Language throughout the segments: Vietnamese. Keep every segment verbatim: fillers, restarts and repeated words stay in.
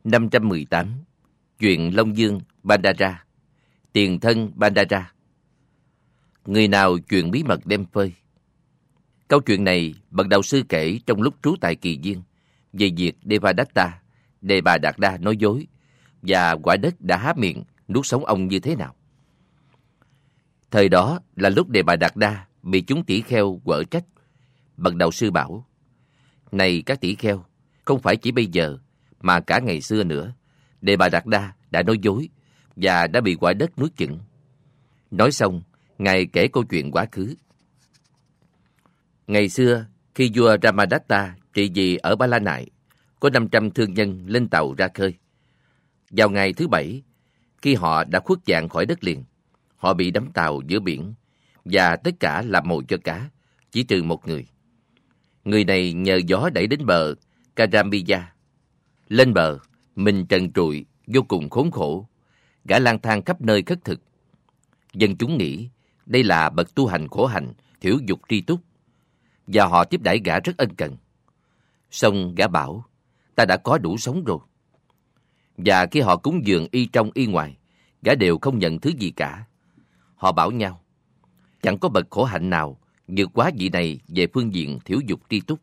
năm trăm mười tám. Chuyện Long Dương Bandara. Tiền thân Bandara. Người nào chuyện bí mật đem phơi. Câu chuyện này bậc đạo sư kể trong lúc trú tại Kỳ Viên về việc Devadatta, Đề Bà Đạt Đa nói dối và quả đất đã há miệng nuốt sống ông như thế nào. Thời đó là lúc Đề Bà Đạt Đa bị chúng tỷ kheo quở trách. Bậc đạo sư bảo: này các tỷ kheo, không phải chỉ bây giờ mà cả ngày xưa nữa, Đề Bà Đạt Đa đã nói dối và đã bị quả đất nuốt chửng. Nói xong, Ngài kể câu chuyện quá khứ. Ngày xưa, khi vua Ramadatta trị vì ở Ba La Nại, có năm trăm thương nhân lên tàu ra khơi. Vào ngày thứ bảy, khi họ đã khuất dạng khỏi đất liền, họ bị đắm tàu giữa biển và tất cả làm mồi cho cá, chỉ trừ một người. Người này nhờ gió đẩy đến bờ Karambiya. Lên bờ, mình trần trụi, vô cùng khốn khổ. Gã lang thang khắp nơi khất thực. Dân chúng nghĩ đây là bậc tu hành khổ hạnh, thiểu dục tri túc, và họ tiếp đãi gã rất ân cần. Xong gã bảo: ta đã có đủ sống rồi. Và khi họ cúng dường y trong y ngoài, gã đều không nhận thứ gì cả. Họ bảo nhau: chẳng có bậc khổ hạnh nào vượt quá vị này về phương diện thiểu dục tri túc.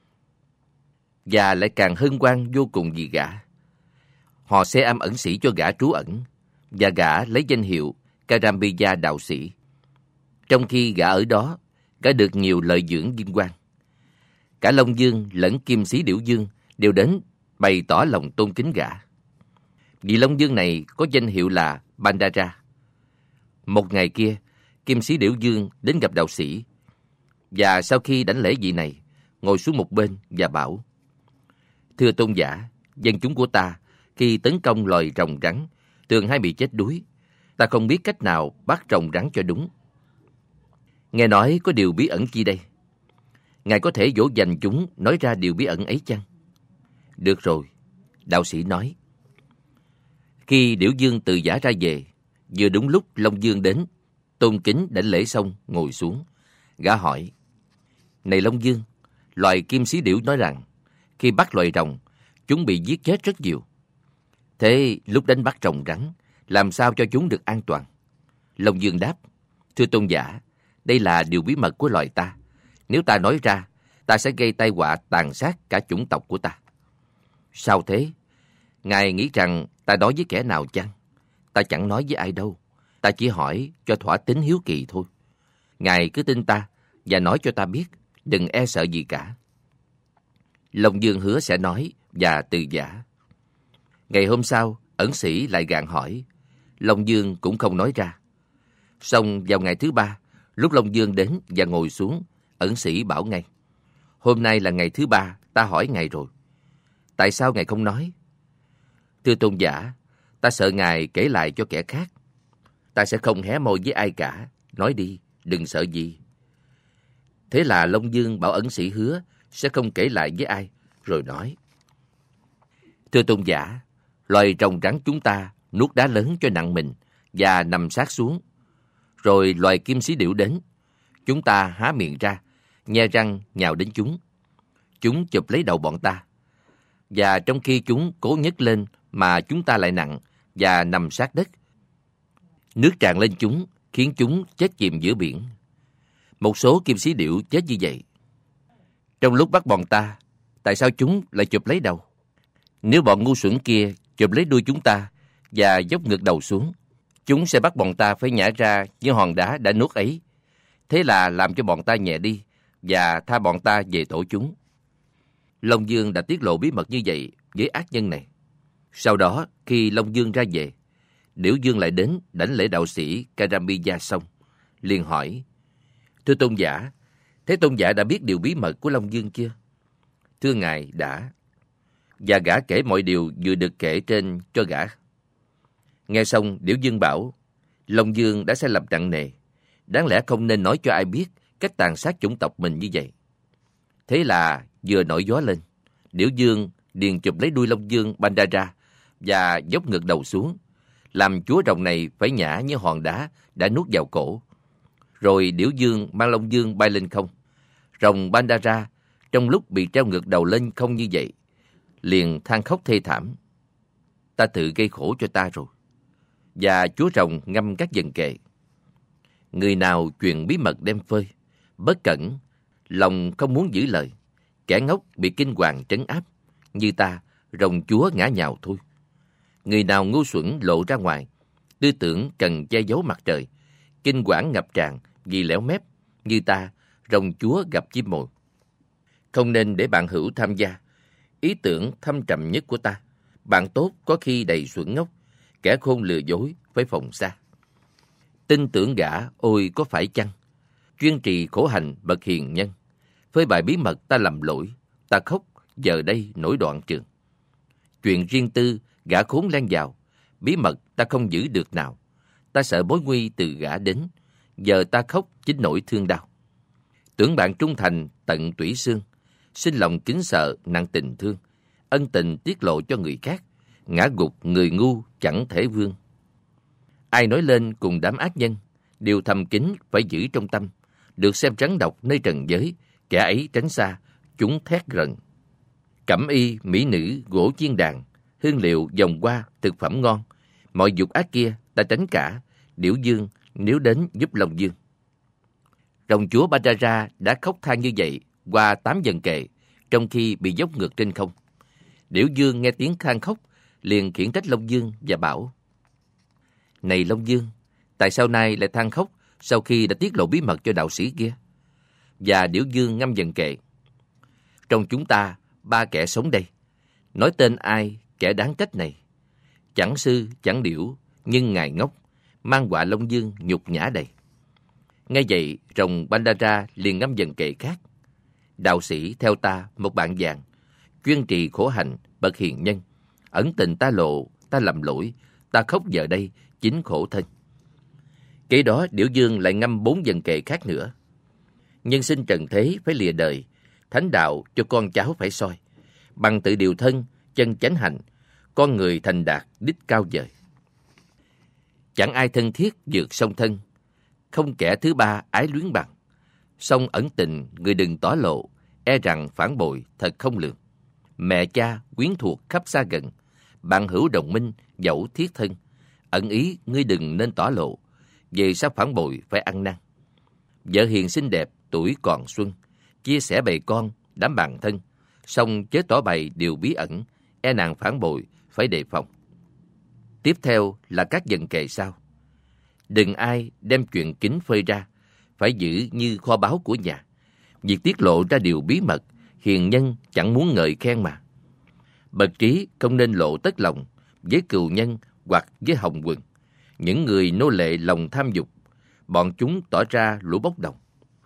Và lại càng hân hoan vô cùng vì gã. Họ sẽ âm ẩn sĩ cho gã trú ẩn, và gã lấy danh hiệu Karambiya đạo sĩ. Trong khi gã ở đó, gã được nhiều lợi dưỡng vinh quang. Cả Long Dương lẫn Kim Sĩ Điểu Dương đều đến bày tỏ lòng tôn kính gã. Vị Long Dương này có danh hiệu là Bandara. Một ngày kia, Kim Sĩ Điểu Dương đến gặp đạo sĩ, và sau khi đảnh lễ vị này, ngồi xuống một bên và bảo: thưa tôn giả, dân chúng của ta khi tấn công loài rồng rắn thường hay bị chết đuối. Ta không biết cách nào bắt rồng rắn cho đúng. Nghe nói có điều bí ẩn chi đây? Ngài có thể dỗ dành chúng nói ra điều bí ẩn ấy chăng? Được rồi, đạo sĩ nói. Khi Điểu Dương từ giã ra về, vừa đúng lúc Long Dương đến, tôn kính đảnh lễ xong ngồi xuống. Gã hỏi: này Long Dương, loài Kim Sĩ Điểu nói rằng khi bắt loài rồng, chúng bị giết chết rất nhiều. Thế lúc đánh bắt rồng rắn, làm sao cho chúng được an toàn? Long Dương đáp: thưa tôn giả, đây là điều bí mật của loài ta. Nếu ta nói ra, ta sẽ gây tai họa tàn sát cả chủng tộc của ta. Sao thế? Ngài nghĩ rằng ta nói với kẻ nào chăng? Ta chẳng nói với ai đâu. Ta chỉ hỏi cho thỏa tính hiếu kỳ thôi. Ngài cứ tin ta và nói cho ta biết, đừng e sợ gì cả. Long Dương hứa sẽ nói và từ giả. Ngày hôm sau, ẩn sĩ lại gạn hỏi. Long Dương cũng không nói ra. Xong vào ngày thứ ba, lúc Long Dương đến và ngồi xuống, ẩn sĩ bảo ngay: hôm nay là ngày thứ ba, ta hỏi ngài rồi. Tại sao ngài không nói? Thưa tôn giả, ta sợ ngài kể lại cho kẻ khác. Ta sẽ không hé môi với ai cả. Nói đi, đừng sợ gì. Thế là Long Dương bảo ẩn sĩ hứa sẽ không kể lại với ai, rồi nói: thưa tôn giả, loài rồng rắn chúng ta nuốt đá lớn cho nặng mình và nằm sát xuống. Rồi loài Kim Sĩ Điểu đến. Chúng ta há miệng ra, nhe răng nhào đến chúng. Chúng chụp lấy đầu bọn ta. Và trong khi chúng cố nhấc lên mà chúng ta lại nặng và nằm sát đất. Nước tràn lên chúng, khiến chúng chết chìm giữa biển. Một số Kim Sĩ Điểu chết như vậy. Trong lúc bắt bọn ta, tại sao chúng lại chụp lấy đầu? Nếu bọn ngu xuẩn kia chụp lấy đuôi chúng ta và dốc ngược đầu xuống, chúng sẽ bắt bọn ta phải nhả ra như hòn đá đã nuốt ấy. Thế là làm cho bọn ta nhẹ đi và tha bọn ta về tổ chúng. Long Dương đã tiết lộ bí mật như vậy với ác nhân này. Sau đó, khi Long Dương ra về, Điểu Dương lại đến đảnh lễ đạo sĩ Karambiya xong, liền hỏi: thưa tôn giả, thế tôn giả đã biết điều bí mật của Long Dương chưa? Thưa ngài, đã. Và gã kể mọi điều vừa được kể trên cho gã. Nghe xong, Điểu Dương bảo: Long Dương đã sai lầm nặng nề, đáng lẽ không nên nói cho ai biết cách tàn sát chủng tộc mình như vậy. Thế là vừa nổi gió lên, Điểu Dương liền chụp lấy đuôi Long Dương Bandara và dốc ngược đầu xuống, làm chúa rồng này phải nhả như hòn đá đã nuốt vào cổ. Rồi Điểu Dương mang Long Dương bay lên không. Rồng Bandara trong lúc bị treo ngược đầu lên không như vậy, liền than khóc thê thảm. ta tự gây khổ cho ta rồi. Và chúa rồng ngâm các dần kệ. Người nào truyền bí mật đem phơi, bất cẩn, lòng không muốn giữ lời, kẻ ngốc bị kinh hoàng trấn áp, như ta, rồng chúa ngã nhào thôi. Người nào ngu xuẩn lộ ra ngoài, tư tưởng cần che giấu mặt trời, kinh quản ngập tràn vì lẻo mép, như ta, rồng chúa gặp chim mồi. Không nên để bạn hữu tham gia ý tưởng thâm trầm nhất của ta. Bạn tốt có khi đầy xuẩn ngốc, kẻ khôn lừa dối phải phòng xa. Tin tưởng gã ôi có phải chăng, chuyên trì khổ hành bậc hiền nhân. Với bài bí mật ta lầm lỗi, ta khóc giờ đây nổi đoạn trường. Chuyện riêng tư gã khốn len vào, bí mật ta không giữ được nào. Ta sợ mối nguy từ gã đến, giờ ta khóc chính nỗi thương đau. Tưởng bạn trung thành tận tủy xương, sinh lòng kính sợ nặng tình thương, ân tình tiết lộ cho người khác, ngã gục người ngu chẳng thể vươn. Ai nói lên cùng đám ác nhân, điều thầm kín phải giữ trong tâm, được xem rắn độc nơi trần giới, kẻ ấy tránh xa, chúng thét rần. Cẩm y, mỹ nữ, gỗ chiên đàn, hương liệu, vòng hoa, thực phẩm ngon, mọi dục ác kia ta tránh cả, điểu dương nếu đến giúp Long Dương. Rồng chúa Bajara đã khóc than như vậy qua tám dần kệ, trong khi bị dốc ngược trên không. Điểu dương nghe tiếng than khóc, liền khiển trách Long Dương và bảo: Này Long Dương, tại sao nay lại than khóc sau khi đã tiết lộ bí mật cho đạo sĩ kia? Và Điểu Dương ngâm dần kệ: Trong chúng ta, ba kẻ sống đây, nói tên ai kẻ đáng trách này. Chẳng sư, chẳng điểu, nhưng ngài ngốc, mang họa Long Dương nhục nhã đầy. Nghe vậy, rồng Bandara liền ngâm dần kệ khác: Đạo sĩ theo ta một bạn vàng, chuyên trì khổ hạnh bậc hiền nhân. Ẩn tình ta lộ, ta lầm lỗi, ta khóc giờ đây chính khổ thân. Kế đó Điểu Dương lại ngâm bốn dần kệ khác nữa: Nhân sinh trần thế phải lìa đời, thánh đạo cho con cháu phải soi. Bằng tự điều thân, chân chánh hành, con người thành đạt đích cao vời. Chẳng ai thân thiết vượt song thân, không kẻ thứ ba ái luyến bằng. Song ẩn tình người đừng tỏ lộ, e rằng phản bội thật không lường. Mẹ cha quyến thuộc khắp xa gần, bạn hữu đồng minh dẫu thiết thân. Ẩn ý ngươi đừng nên tỏ lộ, về sao phản bội phải ăn năn. Vợ hiền xinh đẹp tuổi còn xuân, chia sẻ bầy con đám bạn thân. Song chớ tỏ bày điều bí ẩn, e nàng phản bội phải đề phòng. Tiếp theo là các dần kệ sau: Đừng ai đem chuyện kín phơi ra, phải giữ như kho báu của nhà. Việc tiết lộ ra điều bí mật, hiền nhân chẳng muốn ngợi khen mà. Bậc trí không nên lộ tất lòng với cừu nhân hoặc với hồng quần. Những người nô lệ lòng tham dục, bọn chúng tỏ ra lũ bốc đồng.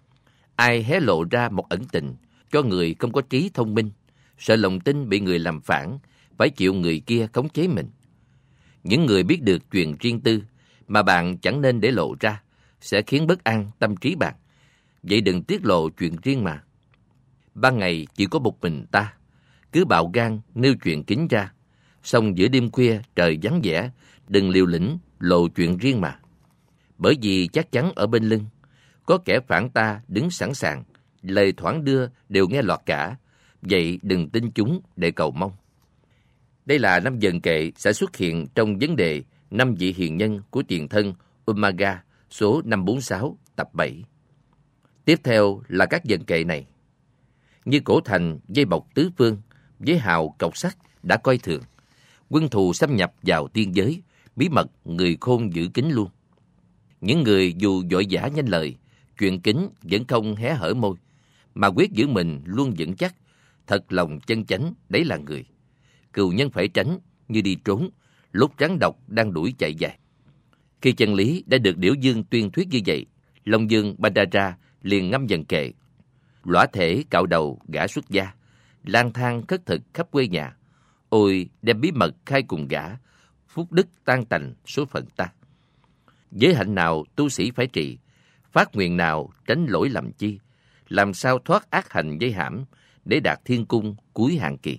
Ai hé lộ ra một ẩn tình cho người không có trí thông minh, sợ lòng tin bị người làm phản, phải chịu người kia khống chế mình. Những người biết được chuyện riêng tư mà bạn chẳng nên để lộ ra, sẽ khiến bất an tâm trí bạn. Vậy đừng tiết lộ chuyện riêng mà. Ban ngày chỉ có một mình ta, cứ bạo gan nêu chuyện kín ra. Song giữa đêm khuya trời vắng vẻ, đừng liều lĩnh lộ chuyện riêng mà. Bởi vì chắc chắn ở bên lưng có kẻ phản ta đứng sẵn sàng, lời thoảng đưa đều nghe lọt cả. Vậy đừng tin chúng để cầu mong. Đây là năm dần kệ sẽ xuất hiện trong vấn đề năm vị hiền nhân của tiền thân Umaga số năm trăm bốn mươi sáu tập bảy. Tiếp theo là các dần kệ này: Như cổ thành dây bọc tứ phương, với hào cọc sắt đã coi thường. Quân thù xâm nhập vào tiên giới, bí mật người khôn giữ kín luôn. Những người dù vội vã nhanh lời, chuyện kín vẫn không hé hở môi, mà quyết giữ mình luôn vững chắc. Thật lòng chân chánh đấy là người. Cừu nhân phải tránh như đi trốn, lúc rắn độc đang đuổi chạy dài. Khi chân lý đã được Điểu Dương tuyên thuyết như vậy, Long Dương Bandara liền ngâm dần kệ: Lõa thể cạo đầu gã xuất gia, lang thang khất thực khắp quê nhà. Ôi đem bí mật khai cùng gã, phúc đức tan tành số phận ta. Giới hạnh nào tu sĩ phải trì, phát nguyện nào tránh lỗi lầm chi. Làm sao thoát ác hành dây hãm, để đạt thiên cung cuối hàng kỳ.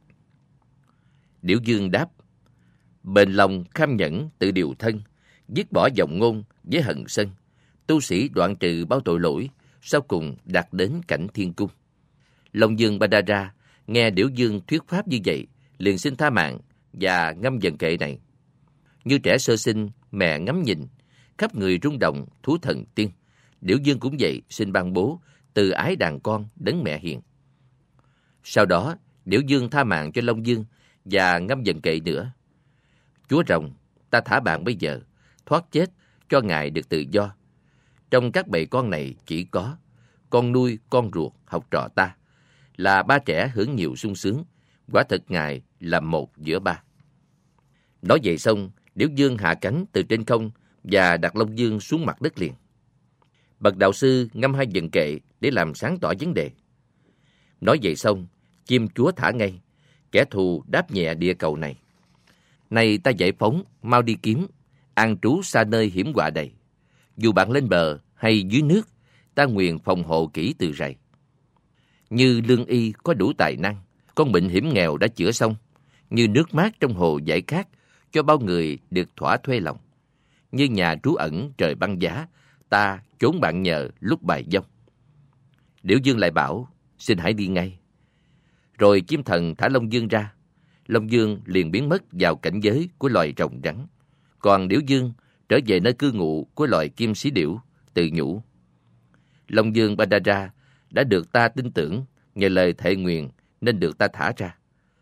Điểu Dương đáp: Bền lòng kham nhẫn tự điều thân, dứt bỏ vọng ngôn với hận sân. Tu sĩ đoạn trừ bao tội lỗi, sau cùng đạt đến cảnh thiên cung. Long Dương Bandara nghe Điểu Dương thuyết pháp như vậy, liền xin tha mạng, và ngâm dần kệ này. Như trẻ sơ sinh, mẹ ngắm nhìn, khắp người rung động, thú thần tiên. Điểu Dương cũng vậy, xin ban bố, từ ái đàn con, đấng mẹ hiền. Sau đó, Điểu Dương tha mạng cho Long Dương và ngâm dần kệ nữa. Chúa rồng, ta thả bạn bây giờ, thoát chết, cho ngài được tự do. Trong các bầy con này chỉ có con nuôi, con ruột, học trò ta, là ba trẻ hưởng nhiều sung sướng. Quả thật ngài là một giữa ba. Nói vậy xong, Điểu Dương hạ cánh từ trên không và đặt Long Dương xuống mặt đất liền. Bậc đạo sư ngâm hai dần kệ để làm sáng tỏ vấn đề. Nói vậy xong, chim chúa thả ngay, kẻ thù đáp nhẹ địa cầu này. Này ta giải phóng, mau đi kiếm, an trú xa nơi hiểm họa đầy. Dù bạn lên bờ hay dưới nước, ta nguyện phòng hộ kỹ từ rày. Như lương y có đủ tài năng, con bệnh hiểm nghèo đã chữa xong. Như nước mát trong hồ giải khát, cho bao người được thỏa thuê lòng. Như nhà trú ẩn trời băng giá, ta trốn bạn nhờ lúc bài dông. Điểu Dương lại bảo, xin hãy đi ngay. Rồi chim thần thả Long Dương ra. Long Dương liền biến mất vào cảnh giới của loài rồng rắn. Còn Điểu Dương trở về nơi cư ngụ của loài kim sĩ điểu, tự nhủ. Long Dương Badara đã được ta tin tưởng nhờ lời thệ nguyện nên được ta thả ra.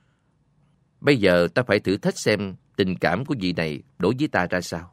Bây giờ ta phải thử thách xem tình cảm của vị này đối với ta ra sao.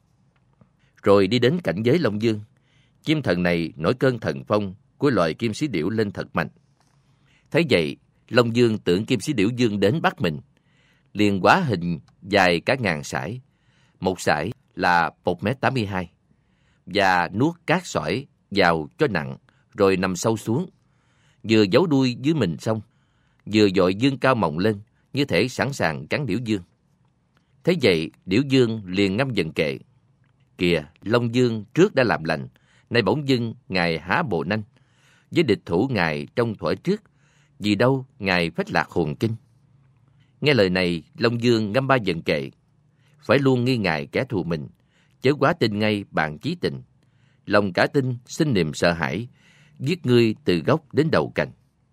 Rồi đi đến cảnh giới Long Dương, chim thần này nổi cơn thần phong của loài kim sĩ điểu lên thật mạnh. Thấy vậy, Long Dương tưởng kim sĩ điểu Dương đến bắt mình, liền hóa hình dài cả ngàn sải. Một sải là một mét tám mươi hai, và nuốt cát sỏi vào cho nặng, rồi nằm sâu xuống. Vừa giấu đuôi dưới mình xong, vừa dội dương cao mọng lên, như thể sẵn sàng cắn Điểu Dương. Thế vậy, Điểu Dương liền ngâm dần kệ. Kìa, Long Dương trước đã làm lành, nay bỗng dưng ngài há bộ nanh. Với địch thủ ngài trong thuở trước, vì đâu ngài phách lạc hồn kinh. Nghe lời này, Long Dương ngâm ba dần kệ. Phải luôn nghi ngại kẻ thù mình, chớ quá tin ngay bạn chí tình. Lòng cả tin sinh niềm sợ hãi, giết ngươi từ gốc đến đầu cành.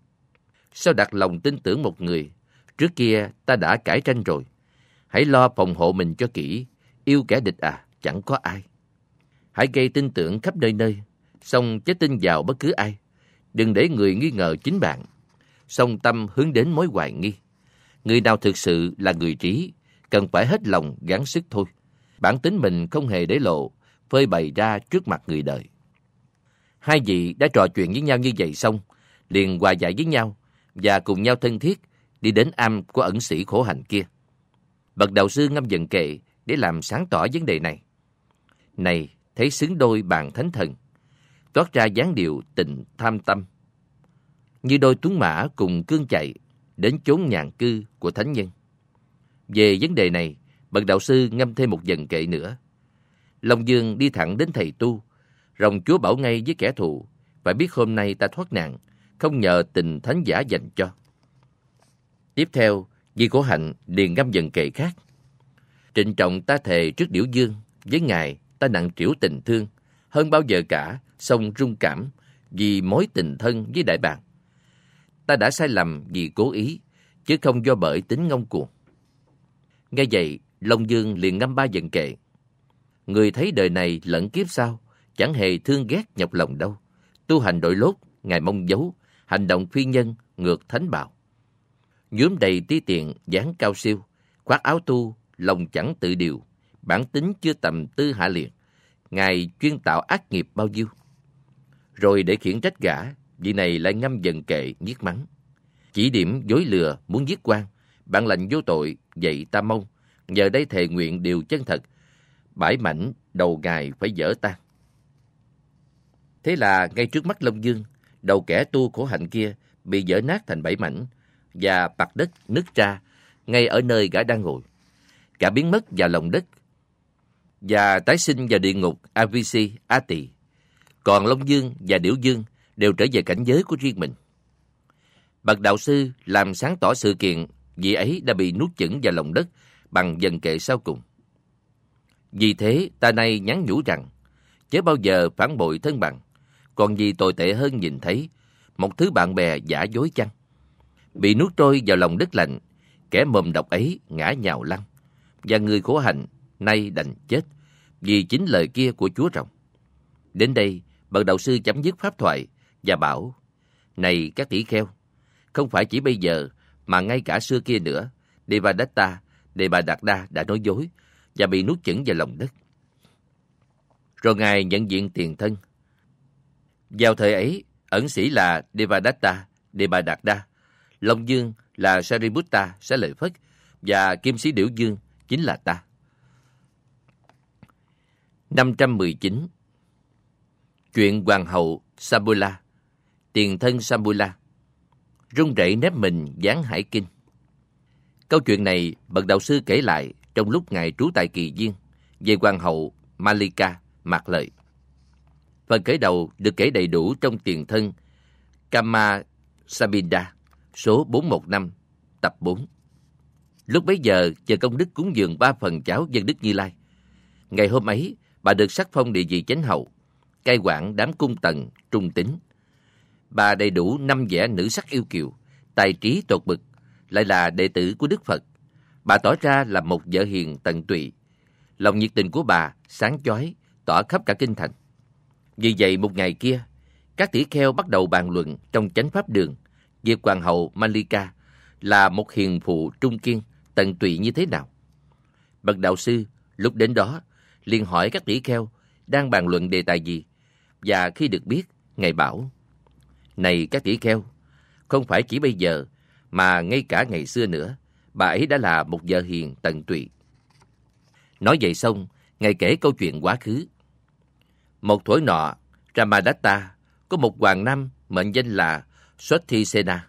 Sao đặt lòng tin tưởng một người, trước kia ta đã cãi tranh rồi. Hãy lo phòng hộ mình cho kỹ, yêu kẻ địch à, chẳng có ai. Hãy gây tin tưởng khắp nơi nơi, song chớ tin vào bất cứ ai. Đừng để người nghi ngờ chính bạn, song tâm hướng đến mối hoài nghi. Người nào thực sự là người trí, cần phải hết lòng gắng sức thôi. Bản tính mình không hề để lộ, phơi bày ra trước mặt người đời. Hai vị đã trò chuyện với nhau như vậy xong, liền hòa giải với nhau và cùng nhau thân thiết đi đến am của ẩn sĩ khổ hạnh kia. Bậc đạo sư ngâm dần kệ để làm sáng tỏ vấn đề này. Này, thấy xứng đôi bạn thánh thần, toát ra dáng điệu tình tham tâm, như đôi tuấn mã cùng cương chạy đến chốn nhàn cư của thánh nhân. Về vấn đề này, bậc đạo sư ngâm thêm một dần kệ nữa. Long Dương đi thẳng đến thầy tu. Rồng Chúa bảo ngay với kẻ thù, phải biết hôm nay ta thoát nạn, không nhờ tình thánh giả dành cho. Tiếp theo, vị khổ hạnh liền ngâm dần kệ khác. Trịnh trọng ta thề trước Điểu Dương, với ngài ta nặng trĩu tình thương, hơn bao giờ cả, song rung cảm, vì mối tình thân với đại bàng. Ta đã sai lầm vì cố ý, chứ không do bởi tính ngông cuồng. Nghe vậy, Long Dương liền ngâm ba dần kệ. Người thấy đời này lẫn kiếp sau, chẳng hề thương ghét nhọc lòng đâu. Tu hành đội lốt, ngài mong giấu, hành động phi nhân, ngược thánh bào. Nhuốm đầy tí tiện, dáng cao siêu, khoác áo tu, lòng chẳng tự điều, bản tính chưa tầm tư hạ liệt, ngài chuyên tạo ác nghiệp bao nhiêu. Rồi để khiển trách gã, vị này lại ngâm dần kệ nhiếc mắng. Chỉ điểm dối lừa muốn giết quan, bạn lành vô tội, vậy ta mong, nhờ đây thề nguyện điều chân thật, bãi mảnh đầu ngài phải dở tan. Thế là ngay trước mắt Long Dương, đầu kẻ tu khổ hạnh kia bị dở nát thành bảy mảnh và mặt đất nứt ra ngay ở nơi gã đang ngồi. Gã biến mất vào lòng đất và tái sinh vào địa ngục Avisi A Tỳ. Còn Long Dương và Điểu Dương đều trở về cảnh giới của riêng mình. Bậc đạo sư làm sáng tỏ sự kiện vị ấy đã bị nuốt chửng vào lòng đất bằng dần kệ sau cùng. Vì thế ta nay nhắn nhủ rằng, chớ bao giờ phản bội thân bằng, còn gì tồi tệ hơn nhìn thấy một thứ bạn bè giả dối chăng. Bị nuốt trôi vào lòng đất lạnh, kẻ mồm độc ấy ngã nhào lăn, và người khổ hạnh nay đành chết vì chính lời kia của Chúa Rồng. Đến đây, bậc đạo sư chấm dứt pháp thoại và bảo: Này các tỷ kheo, không phải chỉ bây giờ mà ngay cả xưa kia nữa, Devadatta, Devadatta đã nói dối và bị nuốt chửng vào lòng đất. Rồi Ngài nhận diện tiền thân. Vào thời ấy, ẩn sĩ là Devadatta, Devadatta, Long Dương là Sariputta Xá Lợi Phất và Kim Sĩ Điểu Dương chính là ta. năm trăm mười chín. Chuyện Hoàng hậu Sambula, tiền thân Sambula, run rẩy nép mình giáng hải kinh. Câu chuyện này bậc đạo sư kể lại trong lúc Ngài trú tại Kỳ Viên về Hoàng hậu Malika Mạc Lợi. Phần khởi đầu được kể đầy đủ trong tiền thân Kama Sabinda, số bốn một năm, tập bốn. Lúc bấy giờ, chờ công đức cúng dường ba phần cháo dân Đức Như Lai. Ngày hôm ấy, bà được sắc phong địa vị chánh hậu, cai quản đám cung tần, trung tín. Bà đầy đủ năm vẻ nữ sắc yêu kiều, tài trí tột bực, lại là đệ tử của Đức Phật. Bà tỏ ra là một vợ hiền tận tụy. Lòng nhiệt tình của bà sáng chói, tỏa khắp cả kinh thành. Vì vậy một ngày kia, các tỷ kheo bắt đầu bàn luận trong chánh pháp đường việc Hoàng hậu Malika là một hiền phụ trung kiên, tận tụy như thế nào. Bậc đạo sư lúc đến đó liền hỏi các tỷ kheo đang bàn luận đề tài gì, và khi được biết, Ngài bảo: Này các tỷ kheo, không phải chỉ bây giờ mà ngay cả ngày xưa nữa, bà ấy đã là một vợ hiền tận tụy. Nói vậy xong, Ngài kể câu chuyện quá khứ. Một thuở nọ, Ramadatta có một hoàng nam mệnh danh là Swathisena,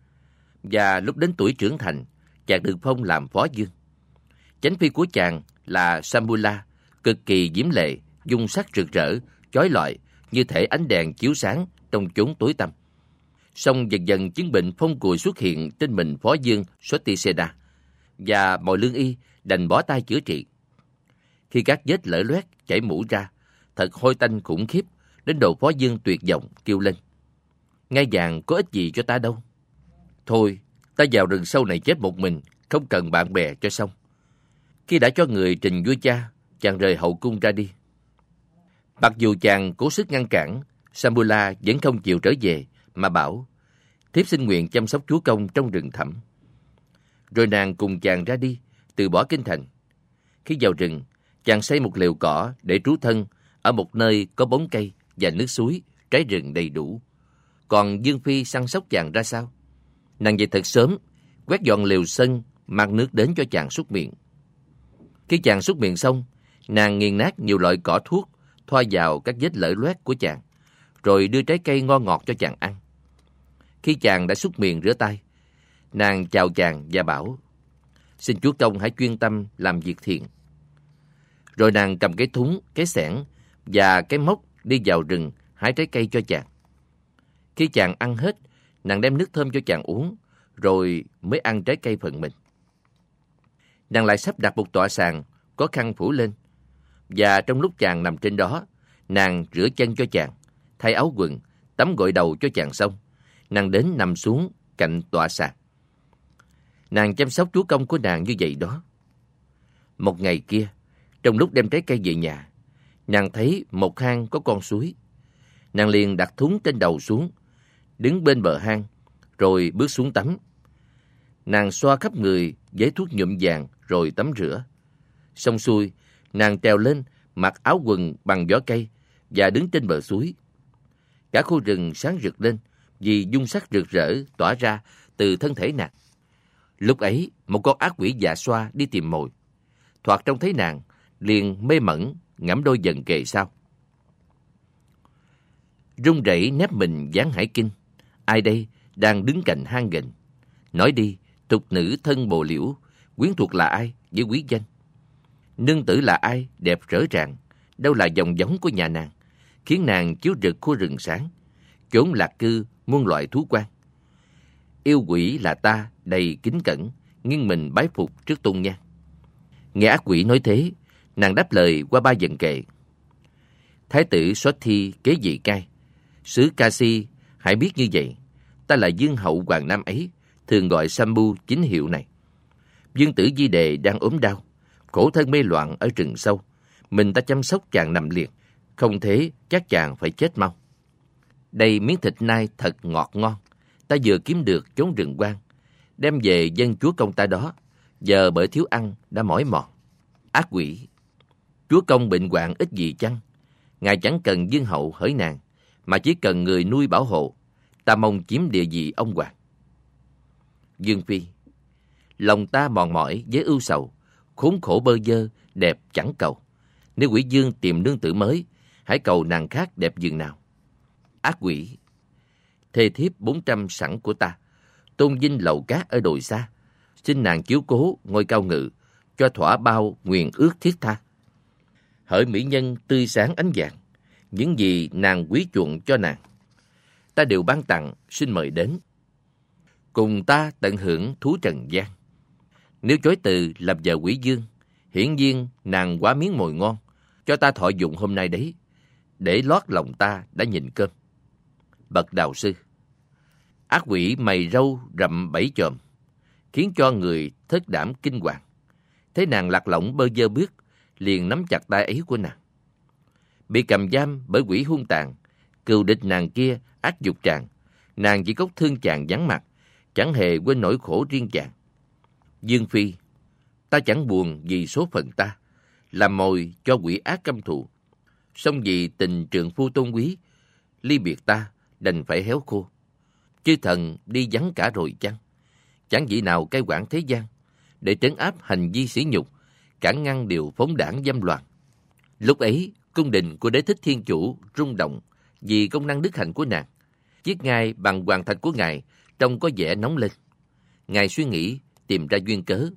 và lúc đến tuổi trưởng thành, chàng được phong làm phó vương. Chánh phi của chàng là Sambula, cực kỳ diễm lệ, dung sắc rực rỡ, chói lọi như thể ánh đèn chiếu sáng trong chốn tối tăm. Song dần dần chứng bệnh phong cùi xuất hiện trên mình phó vương Swathisena, và mọi lương y đành bỏ tay chữa trị. Khi các vết lở loét chảy mũ ra, thật hôi tanh khủng khiếp, đến độ phó vương tuyệt vọng kêu lên: Ngai vàng có ích gì cho ta đâu. Thôi, ta vào rừng sâu này chết một mình, không cần bạn bè cho xong. Khi đã cho người trình vua cha, chàng rời hậu cung ra đi. Mặc dù chàng cố sức ngăn cản, Sambula vẫn không chịu trở về, mà bảo: Thiếp xin nguyện chăm sóc chúa công trong rừng thẳm. Rồi nàng cùng chàng ra đi, từ bỏ kinh thành. Khi vào rừng, chàng xây một lều cỏ để trú thân ở một nơi có bóng cây và nước suối, trái rừng đầy đủ. Còn Dương Phi săn sóc chàng ra sao? Nàng dậy thật sớm, quét dọn lều sân, mang nước đến cho chàng súc miệng. Khi chàng súc miệng xong, nàng nghiền nát nhiều loại cỏ thuốc, thoa vào các vết lở loét của chàng, rồi đưa trái cây ngon ngọt cho chàng ăn. Khi chàng đã súc miệng rửa tay, nàng chào chàng và bảo: Xin chúa công hãy chuyên tâm làm việc thiện. Rồi nàng cầm cái thúng, cái xẻng và cái móc đi vào rừng hái trái cây cho chàng. Khi chàng ăn hết, nàng đem nước thơm cho chàng uống, rồi mới ăn trái cây phần mình. Nàng lại sắp đặt một tọa sàn có khăn phủ lên, và trong lúc chàng nằm trên đó, nàng rửa chân cho chàng, thay áo quần, tắm gội đầu cho chàng xong, nàng đến nằm xuống cạnh tọa sàn. Nàng chăm sóc chúa công của nàng như vậy đó. Một ngày kia, trong lúc đem trái cây về nhà, nàng thấy một hang có con suối. Nàng liền đặt thúng trên đầu xuống, đứng bên bờ hang, rồi bước xuống tắm. Nàng xoa khắp người với thuốc nhuộm vàng rồi tắm rửa. Xong xuôi, nàng trèo lên, mặc áo quần bằng vỏ cây và đứng trên bờ suối. Cả khu rừng sáng rực lên vì dung sắc rực rỡ tỏa ra từ thân thể nàng. Lúc ấy, một con ác quỷ dạ xoa đi tìm mồi. Thoạt trông thấy nàng, liền mê mẩn, ngẫm đôi dần kề sau. Run rẩy nép mình giáng hải kinh. Ai đây đang đứng cạnh hang ghềnh? Nói đi, tục nữ thân bồ liễu, quyến thuộc là ai với quý danh? Nương tử là ai đẹp rỡ ràng? Đâu là dòng giống của nhà nàng, khiến nàng chiếu rực khu rừng sáng, chốn lạc cư muôn loại thú quan. Yêu quỷ là ta đầy kính cẩn, nghiêng mình bái phục trước tôn nhan. Nghe ác quỷ nói thế, nàng đáp lời qua ba dần kệ. Thái tử Swathi kế vị cai, xứ Kasi hãy biết như vậy, ta là vương hậu hoàng nam ấy, thường gọi Sambu chính hiệu này. Dương tử Di Đề đang ốm đau, khổ thân mê loạn ở rừng sâu, mình ta chăm sóc chàng nằm liệt, không thế chắc chàng phải chết mau. Đây miếng thịt nai thật ngọt ngon, ta vừa kiếm được chốn rừng quang, đem về dâng chúa công ta đó, giờ bởi thiếu ăn đã mỏi mòn. Ác quỷ, chúa công bệnh hoạn ít gì chăng? Ngài chẳng cần vương hậu hỡi nàng, mà chỉ cần người nuôi bảo hộ. Ta mong chiếm địa vị ông hoàng. Dương Phi, lòng ta mòn mỏi với ưu sầu, khốn khổ bơ vơ, đẹp chẳng cầu. Nếu quỷ dương tìm nương tử mới, hãy cầu nàng khác đẹp giường nào. Ác quỷ, thê thiếp bốn trăm sẵn của ta, tôn vinh lầu cát ở đồi xa, xin nàng chiếu cố ngôi cao ngự, cho thỏa bao nguyện ước thiết tha. Hỡi mỹ nhân tươi sáng ánh vàng, những gì nàng quý chuộng cho nàng, ta đều ban tặng, xin mời đến. Cùng ta tận hưởng thú trần gian. Nếu chối từ làm vợ quỷ dương, hiển nhiên nàng quá miếng mồi ngon, cho ta thọ dụng hôm nay đấy, để lót lòng ta đã nhìn cơm. Bậc đạo sư, ác quỷ mày râu rậm bảy chòm, khiến cho người thất đảm kinh hoàng. Thấy nàng lạc lõng bơ vơ bước, liền nắm chặt tay ấy của nàng. Bị cầm giam bởi quỷ hung tàn, cừu địch nàng kia ác dục tràng, nàng chỉ cốc thương chàng vắng mặt, chẳng hề quên nỗi khổ riêng chàng. Dương Phi, ta chẳng buồn vì số phận ta, làm mồi cho quỷ ác căm thù. Song vì tình trượng phu tôn quý, ly biệt ta đành phải héo khô. Chư thần đi vắng cả rồi chăng? Chẳng vị nào cai quản thế gian, để trấn áp hành vi sỉ nhục, cản ngăn điều phóng đảng dâm loạn. Lúc ấy, cung đình của Đế Thích Thiên Chủ rung động vì công năng đức hạnh của nàng. Chiếc ngai bằng hoàng thành của ngài trông có vẻ nóng lên. Ngài suy nghĩ tìm ra duyên cớ,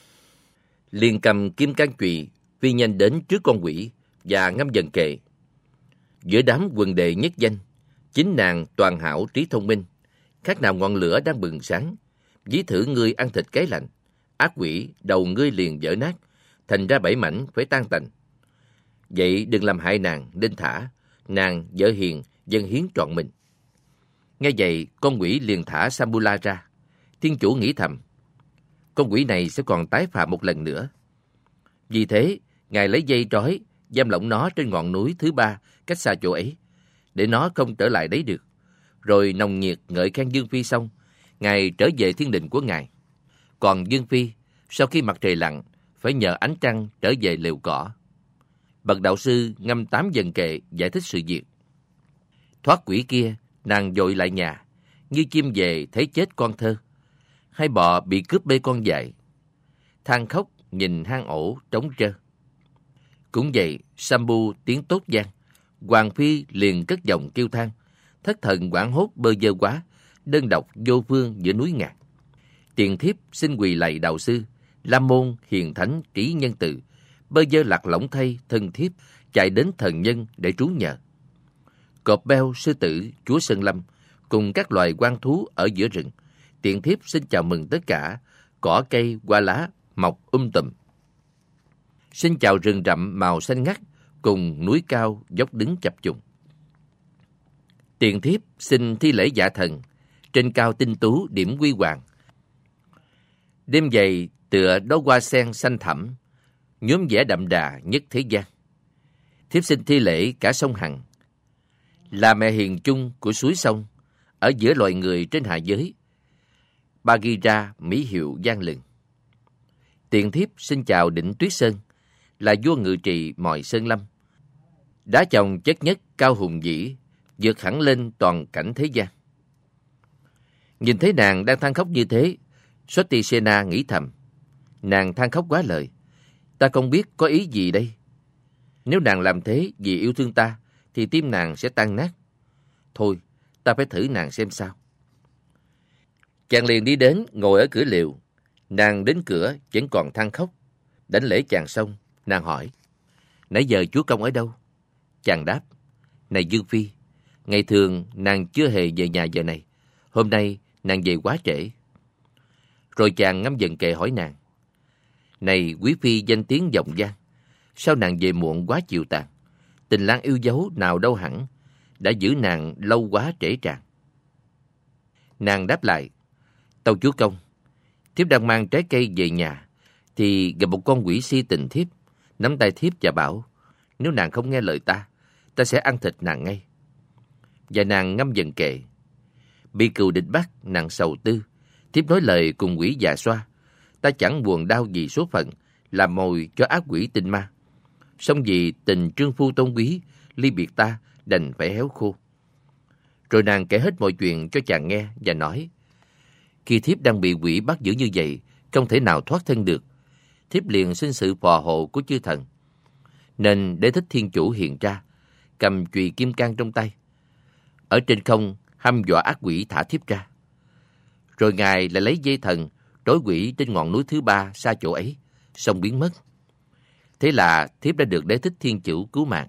liền cầm kim cang chùy phi nhanh đến trước con quỷ và ngâm dần kệ. Giữa đám quần đệ nhất danh, chính nàng toàn hảo trí thông minh, khác nào ngọn lửa đang bừng sáng. Ví thử ngươi ăn thịt cái lạnh, ác quỷ đầu ngươi liền vỡ nát, thành ra bảy mảnh phải tan tành. Vậy đừng làm hại nàng nên thả, nàng vợ hiền dâng hiến trọn mình. Nghe vậy, con quỷ liền thả Sambula ra. Thiên chủ nghĩ thầm, con quỷ này sẽ còn tái phạm một lần nữa. Vì thế, ngài lấy dây trói giam lỏng nó trên ngọn núi thứ ba cách xa chỗ ấy, để nó không trở lại đấy được. Rồi nồng nhiệt ngợi khen Dương Phi xong, ngài trở về thiên đình của ngài. Còn Dương Phi, sau khi mặt trời lặn, phải nhờ ánh trăng trở về lều cỏ. Bậc đạo sư ngâm tám dần kệ giải thích sự việc. Thoát quỷ kia, nàng vội lại nhà, như chim về thấy chết con thơ, hay bò bị cướp bê con dại, than khóc nhìn hang ổ trống trơ. Cũng vậy, Sambu tiếng tốt vang, Hoàng Phi liền cất giọng kêu than, thất thần hoảng hốt bơ vơ quá, đơn độc vô phương giữa núi ngàn. Tiền thiếp xin quỳ lạy đạo sư, Lam môn hiền thánh trí nhân từ, bơ vơ lạc lõng thay thân thiếp, chạy đến thần nhân để trú nhờ. Cọp beo, sư tử, chúa Sơn Lâm cùng các loài hoang thú ở giữa rừng, tiện thiếp xin chào mừng tất cả. Cỏ cây hoa lá mọc um tùm. Xin chào rừng rậm màu xanh ngắt cùng núi cao dốc đứng chập trùng. Tiện thiếp xin thi lễ dạ thần, trên cao tinh tú điểm quy hoàng. Đêm dày tựa đóa hoa sen xanh thẳm, nhuốm vẻ đậm đà nhất thế gian. Thiếp xin thi lễ cả sông Hằng, là mẹ hiền chung của suối sông, ở giữa loài người trên hạ giới. Bagheera mỹ hiệu gian lừng. Tiện thiếp xin chào Định Tuyết Sơn, là vua ngự trị mọi sơn lâm. Đá chồng chất nhất cao hùng vĩ, vượt hẳn lên toàn cảnh thế gian. Nhìn thấy nàng đang than khóc như thế, Sotisena nghĩ thầm, nàng than khóc quá lời, ta không biết có ý gì đây. Nếu nàng làm thế vì yêu thương ta, thì tim nàng sẽ tan nát. Thôi, ta phải thử nàng xem sao. Chàng liền đi đến ngồi ở cửa liều. Nàng đến cửa vẫn còn than khóc. Đảnh lễ chàng xong, nàng hỏi, nãy giờ chúa công ở đâu? Chàng đáp, này Dương Phi, ngày thường nàng chưa hề về nhà giờ này, hôm nay nàng về quá trễ. Rồi chàng ngâm dần kệ hỏi nàng, này quý phi danh tiếng vọng vang, sao nàng về muộn quá chiều tàn? Tình lang yêu dấu nào đâu hẳn, đã giữ nàng lâu quá trễ tràn. Nàng đáp lại, tâu chúa công, thiếp đang mang trái cây về nhà, thì gặp một con quỷ si tình thiếp, nắm tay thiếp và bảo, nếu nàng không nghe lời ta, ta sẽ ăn thịt nàng ngay. Và nàng ngâm dần kệ. Bị cừu địch bắt, nàng sầu tư. Thiếp nói lời cùng quỷ già xoa, ta chẳng buồn đau vì số phận, làm mồi cho ác quỷ tinh ma. Song vì tình trương phu tôn quý, ly biệt ta đành phải héo khô. Rồi nàng kể hết mọi chuyện cho chàng nghe và nói, khi thiếp đang bị quỷ bắt giữ như vậy, không thể nào thoát thân được. Thiếp liền xin sự phò hộ của chư thần. Nên Đế Thích Thiên Chủ hiện ra, cầm chùy kim cang trong tay, ở trên không hăm dọa ác quỷ thả thiếp ra. Rồi Ngài lại lấy dây thần trói quỷ trên ngọn núi thứ ba xa chỗ ấy, xong biến mất. Thế là thiếp đã được Đế Thích Thiên Chủ cứu mạng.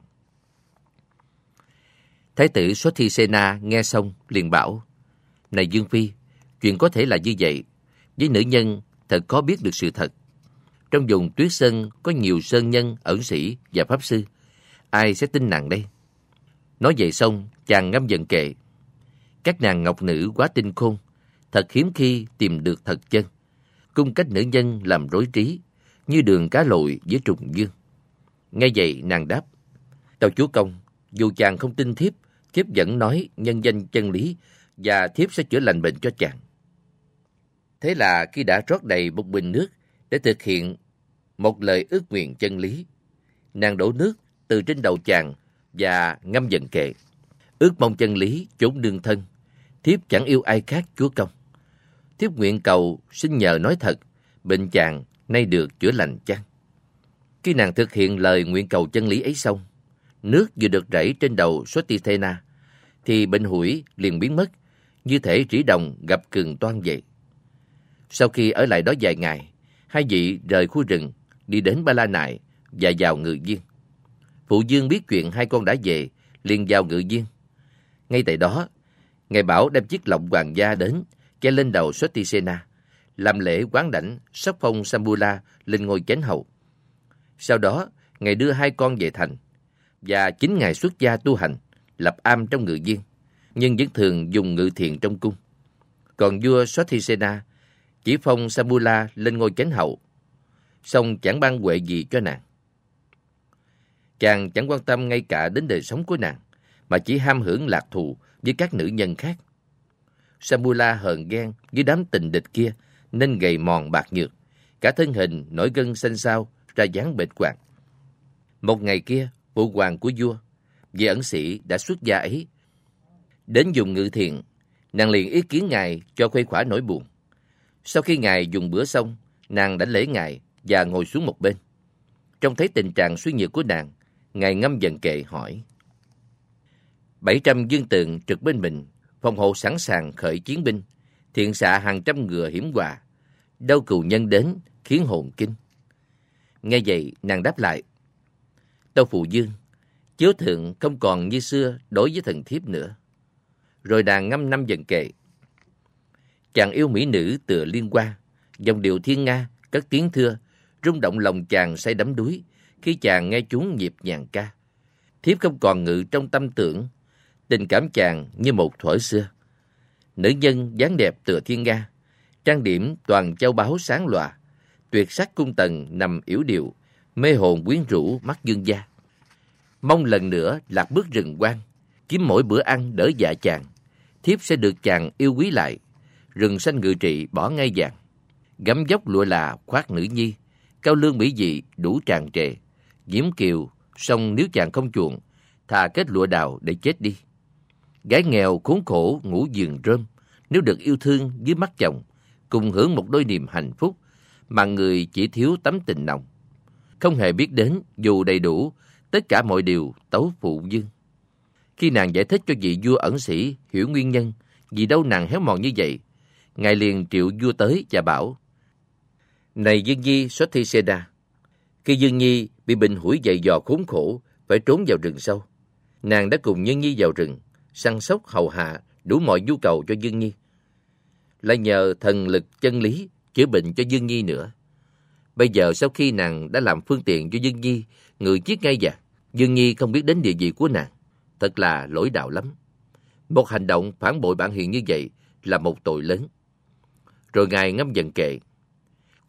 Thái tử Sothisena nghe xong liền bảo, này Dương Phi, chuyện có thể là như vậy. Với nữ nhân thật khó biết được sự thật. Trong vùng Tuyết Sơn có nhiều sơn nhân, ẩn sĩ và pháp sư. Ai sẽ tin nàng đây? Nói vậy xong, chàng ngâm dần kệ. Các nàng ngọc nữ quá tinh khôn, thật hiếm khi tìm được thật chân. Cung cách nữ nhân làm rối trí, như đường cá lội với trùng dương. Nghe vậy nàng đáp, tâu chúa công, dù chàng không tin thiếp, thiếp vẫn nói nhân danh chân lý và thiếp sẽ chữa lành bệnh cho chàng. Thế là khi đã rót đầy một bình nước để thực hiện một lời ước nguyện chân lý, nàng đổ nước từ trên đầu chàng và ngâm dần kệ. Ước mong chân lý chốn đương thân, thiếp chẳng yêu ai khác chúa công. Thiếp nguyện cầu xin nhờ nói thật, bệnh chàng nay được chữa lành chăng? Khi nàng thực hiện lời nguyện cầu chân lý ấy xong, nước vừa được rảy trên đầu Sothithena, thì bệnh hủi liền biến mất, như thể rỉ đồng gặp cường toan vậy. Sau khi ở lại đó vài ngày, hai vị rời khu rừng, đi đến Ba La Nại và vào Ngự Viên. Phụ Dương biết chuyện hai con đã về, liền vào Ngự Viên. Ngay tại đó, Ngài bảo đem chiếc lọng hoàng gia đến, che lên đầu Sothithena, làm lễ quán đảnh sắp phong Sambula lên ngôi chánh hầu. Sau đó, Ngài đưa hai con về thành, và chính Ngài xuất gia tu hành, lập am trong Ngự Viên, nhưng vẫn thường dùng ngự thiền trong cung. Còn vua Sothithena chỉ phong Sambula lên ngôi chánh hầu, song chẳng ban huệ gì cho nàng. Chàng chẳng quan tâm ngay cả đến đời sống của nàng, mà chỉ ham hưởng lạc thù với các nữ nhân khác. Sambula hờn ghen với đám tình địch kia nên gầy mòn bạc nhược, cả thân hình nổi gân xanh xao ra dáng bệnh hoạn. Một ngày kia, phụ hoàng của vua, vị ẩn sĩ đã xuất gia ấy, đến dùng ngự thiền, nàng liền ý kiến ngài cho khuây khỏa nỗi buồn. Sau khi ngài dùng bữa xong, nàng đảnh lễ ngài và ngồi xuống một bên. Trông thấy tình trạng suy nhược của nàng, ngài ngâm dần kệ hỏi: bảy trăm dương tượng trực bên mình, phòng hộ sẵn sàng khởi chiến binh, thiện xạ hàng trăm ngựa hiểm họa, đâu cừu nhân đến khiến hồn kinh. Nghe vậy nàng đáp lại: tâu phụ dương, chiếu thượng không còn như xưa đối với thần thiếp nữa. Rồi nàng ngâm năm dần kệ: chàng yêu mỹ nữ tựa liên hoa, dòng điệu thiên nga cất tiếng thưa, rung động lòng chàng say đắm đuối khi chàng nghe chúng nhịp nhàng ca. Thiếp không còn ngự trong tâm tưởng, tình cảm chàng như một thuở xưa. Nữ nhân dáng đẹp tựa thiên nga, trang điểm toàn châu báu sáng lòa, tuyệt sắc cung tần nằm yểu điệu, mê hồn quyến rũ mắt dương gia. Mong lần nữa lạc bước rừng quang, kiếm mỗi bữa ăn đỡ dạ chàng, thiếp sẽ được chàng yêu quý lại. Rừng xanh ngự trị bỏ ngay vàng, gấm dốc lụa là khoác nữ nhi, cao lương mỹ dị đủ tràn trề. Diễm kiều song nếu chàng không chuộng, thà kết lụa đào để chết đi. Gái nghèo khốn khổ ngủ giường rơm, nếu được yêu thương dưới mắt chồng, cùng hưởng một đôi niềm hạnh phúc, mà người chỉ thiếu tấm tình nồng, không hề biết đến dù đầy đủ tất cả mọi điều tấu phụ dương. Khi nàng giải thích cho vị vua ẩn sĩ hiểu nguyên nhân vì đâu nàng héo mòn như vậy, ngài liền triệu vua tới và bảo: này Dương Nhi Sothithena, khi Dương Nhi bị bệnh hủi dày dò khốn khổ phải trốn vào rừng sâu, nàng đã cùng Nhân Nhi vào rừng săn sóc hầu hạ đủ mọi nhu cầu cho Dương Nhi, lại nhờ thần lực chân lý chữa bệnh cho Dương Nhi nữa. Bây giờ sau khi nàng đã làm phương tiện cho Dương Nhi ngự chiếc ngai vàng, Dương Nhi không biết đến địa vị của nàng, thật là lỗi đạo lắm. Một hành động phản bội bản hiền như vậy là một tội lớn. Rồi ngài ngâm dần kệ: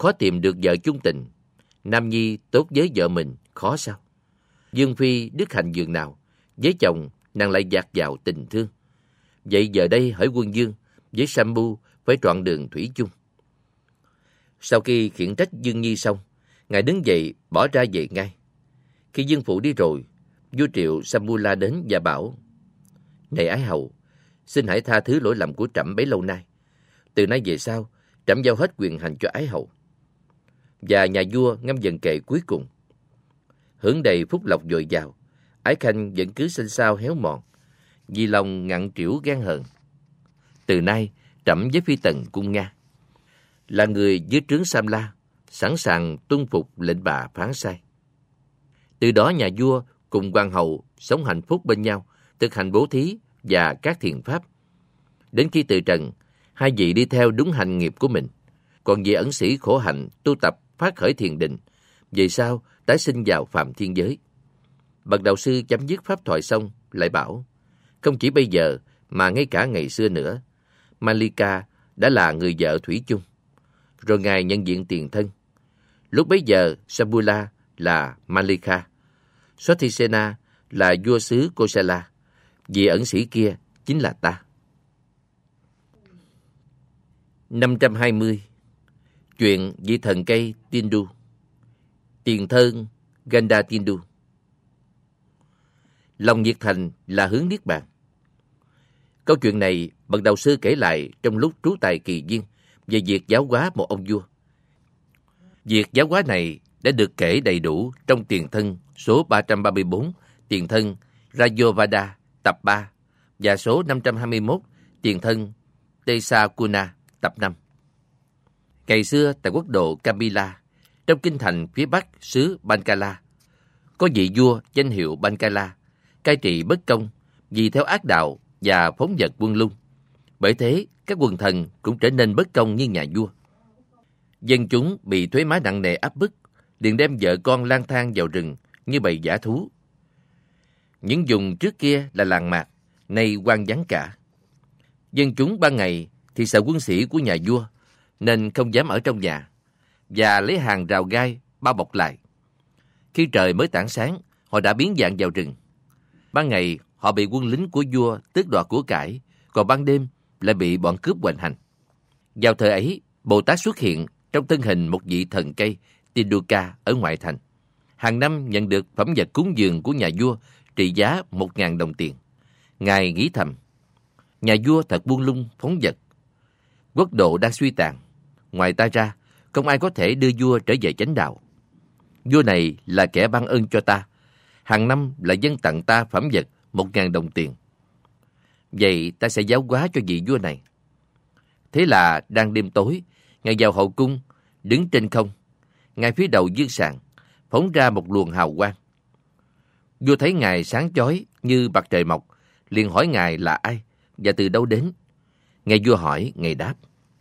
khó tìm được vợ chung tình. Nam nhi tốt với vợ mình, khó sao? Dương phi đức hạnh dường nào, với chồng nàng lại dạt vào tình thương. Vậy giờ đây hỡi quân dương, với Sambu phải trọn đường thủy chung. Sau khi khiển trách Dương Nhi xong, ngài đứng dậy bỏ ra về ngay. Khi Dương phụ đi rồi, vua Triệu Sambu la đến và bảo: Này ái hầu, xin hãy tha thứ lỗi lầm của trẫm bấy lâu nay. Từ nay về sau, trẫm giao hết quyền hành cho ái hầu. Và nhà vua ngâm dần kệ cuối cùng. Hưởng đầy phúc lộc dồi dào, ái khanh vẫn cứ xanh xao héo mòn, vì lòng ngặn trĩu ghen hờn. Từ nay, trẫm với phi tần cung Nga, là người dưới trướng Sam La, sẵn sàng tuân phục lệnh bà phán sai. Từ đó nhà vua cùng hoàng hậu sống hạnh phúc bên nhau, thực hành bố thí và các thiện pháp. Đến khi từ trần, hai vị đi theo đúng hành nghiệp của mình. Còn vị ẩn sĩ khổ hạnh tu tập phát khởi thiền định, về sau tái sinh vào phàm thiên giới. Bậc đạo sư chấm dứt pháp thoại xong lại bảo: Không chỉ bây giờ mà ngay cả ngày xưa nữa, Malika đã là người vợ thủy chung. Rồi ngài nhận diện tiền thân. Lúc bấy giờ Sabula là Malika, Swatisena là vua xứ Kosala, vị ẩn sĩ kia chính là ta. năm trăm hai mươi. Chuyện vị thần cây Tindu. Tiền thân Ganda Tindu. Lòng nhiệt thành là hướng niết bàn. Câu chuyện này bậc đạo sư kể lại trong lúc trú tại Kỳ Viên về việc giáo hóa một ông vua. Việc giáo hóa này đã được kể đầy đủ trong tiền thân số ba trăm ba mươi bốn, tiền thân Rajovada tập ba và số năm trăm hai mươi mốt, tiền thân Tesakuna tập năm. Ngày xưa tại quốc độ Kamila, trong kinh thành phía bắc xứ Bankala, có vị vua danh hiệu Bankala, cai trị bất công vì theo ác đạo và phóng dật buông lung. Bởi thế, các quần thần cũng trở nên bất công như nhà vua. Dân chúng bị thuế má nặng nề áp bức, liền đem vợ con lang thang vào rừng như bầy dã thú. Những vùng trước kia là làng mạc, nay hoang vắng cả. Dân chúng ban ngày thì sợ quân sĩ của nhà vua, nên không dám ở trong nhà, và lấy hàng rào gai bao bọc lại. Khi trời mới tảng sáng, họ đã biến dạng vào rừng. Ban ngày, họ bị quân lính của vua tước đoạt của cải, còn ban đêm lại bị bọn cướp hoành hành. Vào thời ấy, Bồ Tát xuất hiện trong thân hình một vị thần cây Tinduka ở ngoại thành. Hàng năm nhận được phẩm vật cúng dường của nhà vua trị giá một ngàn đồng tiền. Ngài nghĩ thầm: nhà vua thật buông lung phóng dật. Quốc độ đang suy tàn. Ngoài ta ra, không ai có thể đưa vua trở về chánh đạo. Vua này là kẻ ban ơn cho ta. Hàng năm lại dâng tặng ta phẩm vật một ngàn đồng tiền. Vậy ta sẽ giáo hóa cho vị vua này. Thế là đang đêm tối, ngài vào hậu cung, đứng trên không, ngay phía đầu dương sàng, phóng ra một luồng hào quang. Vua thấy ngài sáng chói như mặt trời mọc, liền hỏi ngài là ai và từ đâu đến. Nghe vua hỏi, ngài đáp: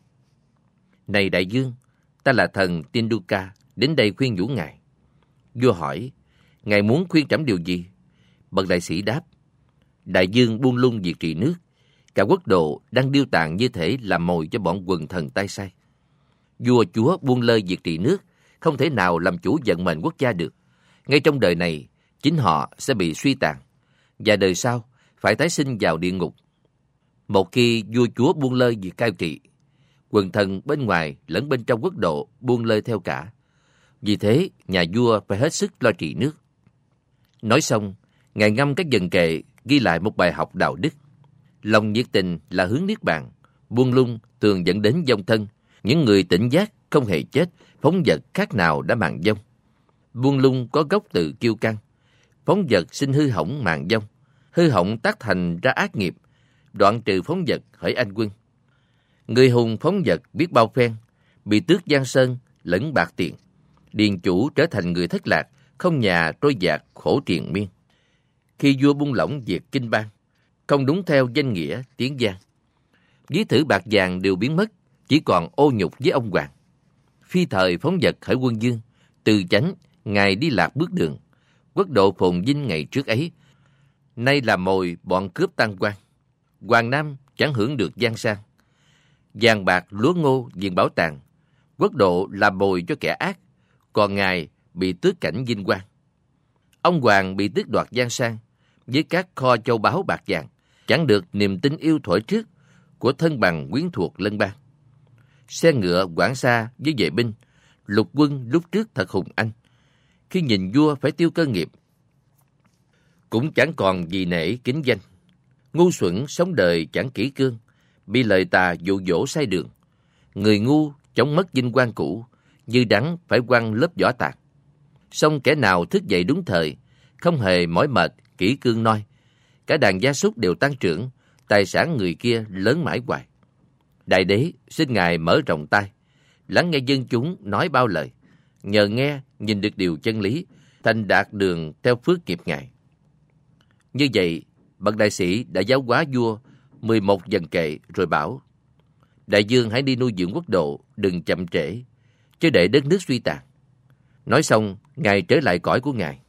Này đại vương, ta là thần Tinduka, đến đây khuyên nhủ ngài. Vua hỏi: Ngài muốn khuyên trẫm điều gì? Bậc đại sĩ đáp: Đại vương buông lung việc trị nước, cả quốc độ đang điêu tàn như thể làm mồi cho bọn quần thần tay sai. Vua chúa buông lơi việc trị nước, không thể nào làm chủ vận mệnh quốc gia được. Ngay trong đời này, chính họ sẽ bị suy tàn, và đời sau phải tái sinh vào địa ngục. Một khi vua chúa buông lơi việc cai trị, quần thần bên ngoài lẫn bên trong quốc độ buông lơi theo cả. Vì thế, nhà vua phải hết sức lo trị nước. Nói xong, ngài ngâm các dần kệ ghi lại một bài học đạo đức. Lòng nhiệt tình là hướng niết bàn, buông lung thường dẫn đến vong thân. Những người tỉnh giác không hề chết, phóng dật khác nào đã màng vong. Buông lung có gốc từ kiêu căng, phóng dật sinh hư hỏng màng vong, hư hỏng tác thành ra ác nghiệp, đoạn trừ phóng dật hỡi anh quân. Người hùng phóng dật biết bao phen, bị tước giang sơn lẫn bạc tiền, điền chủ trở thành người thất lạc, không nhà trôi dạt khổ triền miên. Khi vua buông lỏng việc kinh bang, không đúng theo danh nghĩa tiếng Giang, ví thử bạc vàng đều biến mất, chỉ còn ô nhục với ông hoàng. Phi thời phóng dật hỡi quân dương, từ chánh ngài đi lạc bước đường, quốc độ phồn vinh ngày trước ấy, nay là mồi bọn cướp tăng quan. Hoàng Nam chẳng hưởng được giang sang, vàng bạc lúa ngô viện bảo tàng, Quốc độ làm bồi cho kẻ ác, còn Ngài bị tước cảnh vinh quang. Ông hoàng bị tước đoạt giang sang, với các kho châu báu bạc vàng, chẳng được niềm tin yêu thuở trước của thân bằng quyến thuộc lân bang. Xe ngựa quảng xa với vệ binh, lục quân lúc trước thật hùng anh. Khi nhìn vua phải tiêu cơ nghiệp, cũng chẳng còn gì nể kính danh. Ngu xuẩn sống đời chẳng kỹ cương, bị lời tà dụ dỗ sai đường. Người ngu chống mất vinh quang cũ, như đắng phải quăng lớp vỏ tàn. Song kẻ nào thức dậy đúng thời, không hề mỏi mệt, kỹ cương noi. Cả đàn gia súc đều tăng trưởng, tài sản người kia lớn mãi hoài. Đại đế xin Ngài mở rộng tai, lắng nghe dân chúng nói bao lời, nhờ nghe nhìn được điều chân lý, thành đạt đường theo phước nghiệp Ngài. Như vậy, bậc đại sĩ đã giáo hóa vua mười một dần kệ rồi bảo: Đại vương hãy đi nuôi dưỡng quốc độ, đừng chậm trễ, chứ để đất nước suy tàn. Nói xong, Ngài trở lại cõi của Ngài.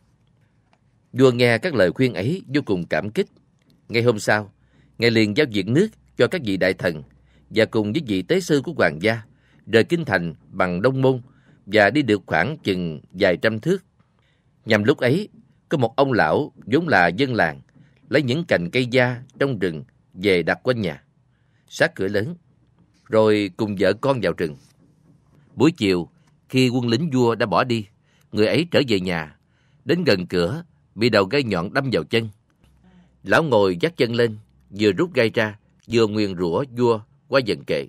Vua nghe các lời khuyên ấy vô cùng cảm kích. Ngay hôm sau, Ngài liền giao việc nước cho các vị đại thần và cùng với vị tế sư của hoàng gia rời kinh thành bằng Đông Môn và đi được khoảng chừng vài trăm thước. Nhằm lúc ấy, có một ông lão vốn là dân làng lấy những cành cây da trong rừng về đặt quanh nhà, sát cửa lớn, rồi cùng vợ con vào rừng. Buổi chiều, khi quân lính vua đã bỏ đi, người ấy trở về nhà, đến gần cửa bị đầu gai nhọn đâm vào chân. Lão ngồi vắt chân lên, vừa rút gai ra, vừa nguyền rủa vua qua dần kệ: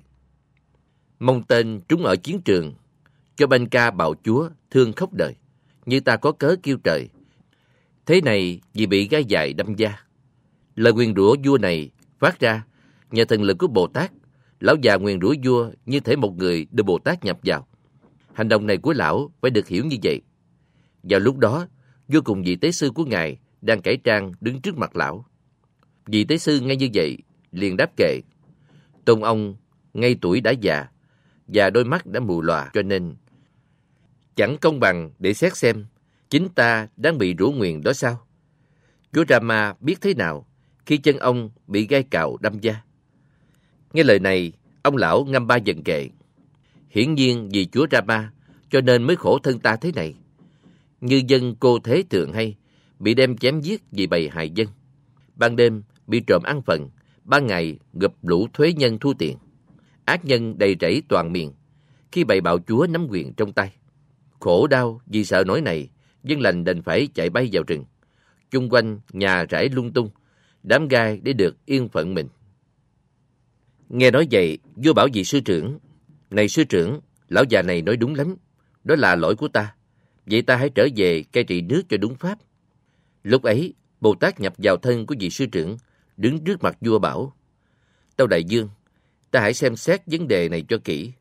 Mong tên trúng ở chiến trường, cho banh ca bạo chúa thương khóc đời, như ta có cớ kêu trời. Thế này vì bị gai dài đâm da. Lời nguyền rủa vua này phát ra nhờ thần lực của Bồ Tát. Lão già nguyền rủa vua như thể một người được Bồ Tát nhập vào. Hành động này của lão phải được hiểu như vậy. Vào lúc đó, vua cùng vị tế sư của Ngài đang cải trang đứng trước mặt lão. Vị tế sư nghe như vậy liền đáp kệ: Tôn ông ngay tuổi đã già và đôi mắt đã mù lòa, cho nên chẳng công bằng để xét xem chính ta đang bị rủa nguyền đó sao? Chúa Rama biết thế nào khi chân ông bị gai cào đâm da? Nghe lời này, ông lão ngâm ba dần kệ: Hiển nhiên vì Chúa Rama cho nên mới khổ thân ta thế này. Như dân cô thế thường hay, bị đem chém giết vì bầy hại dân. Ban đêm bị trộm ăn phần, ban ngày gặp lũ thuế nhân thu tiền. Ác nhân đầy rẫy toàn miền, khi bầy bạo chúa nắm quyền trong tay. Khổ đau vì sợ nỗi này, dân lành đành phải chạy bay vào rừng. Chung quanh nhà rải lung tung, đám gai để được yên phận mình. Nghe nói vậy, vua bảo vị sư trưởng: Này sư trưởng, lão già này nói đúng lắm, đó là lỗi của ta. Vậy ta hãy trở về cai trị nước cho đúng pháp. Lúc ấy, Bồ Tát nhập vào thân của vị sư trưởng, đứng trước mặt vua bảo: Tâu đại vương, ta hãy xem xét vấn đề này cho kỹ.